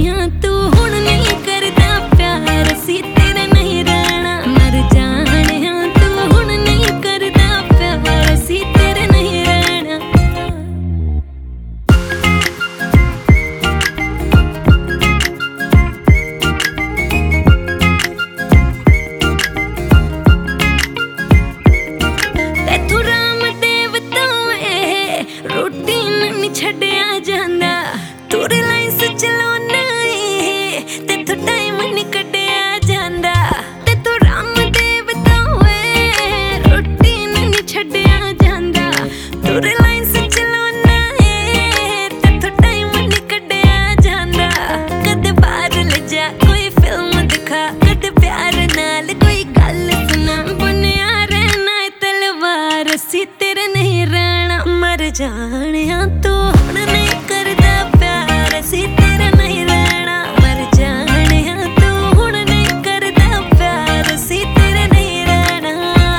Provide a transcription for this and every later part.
जानिया तू हुण नहीं करदा प्यार सी तेरे नहीं रहना मर जानिया तू हुण नहीं करदा प्यार सी तेरे नहीं रहना तेथू राम देव तो रूटीन नहीं छड्डिया जांदा तू रिलायंस चलाउना तेथू टाइम नहीं कड्डिया जांदा तेथू राम देव तो रूटीन नहीं छड्डिया जांदा तू रिलायंस चलाउना तेथू टाइम नहीं कड्डिया जांदा कदे बाहर ले जा कोई फिल्म दिखा कदे प्यार नाल कोई गल सुना बुनिया रहना तलवार सी तेरे नहीं रहना मर जानिया तू हुण नहीं करदा प्यार सी तेरे नहीं रहना मर जानिया तू हुण नहीं करदा प्यार सी तेरे नहीं रहना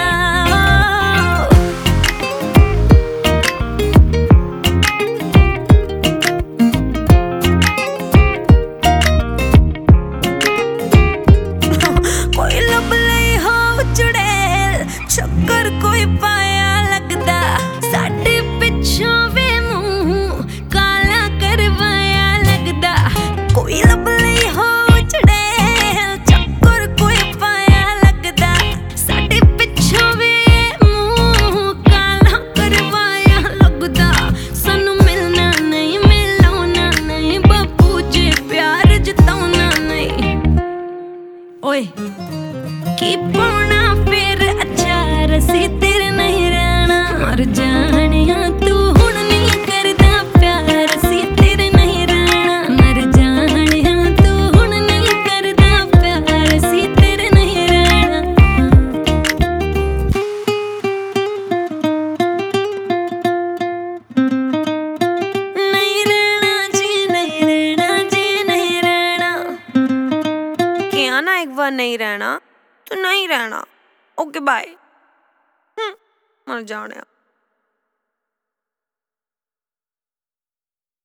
कोई लब लई हो चुड़ैल चक्कर कोई पाया लगदा साडे पिछों वे मुंह काला करवाया लगदा कोई लब लई हो चुड़ैल चक्कर कोई पाया लगदा साडे पिछों वे मुंह काला करवाया लगदा सानू मिलना नहीं मिलाउना नहीं बापू जी प्यार जताउना नहीं ओए की पाउना फिर अचार सी तेरे नहीं रहना मर जानिया तू हुण नहीं करदा प्यार सी तेरे नहीं रहना मर जानिया तू हुण नहीं करदा प्यार सी तेरे नहीं रहना नहीं रहना जी नहीं रहना जी नहीं रहना किया ना एक बार नहीं रहना तो नहीं रहना ओके बाय मर जाने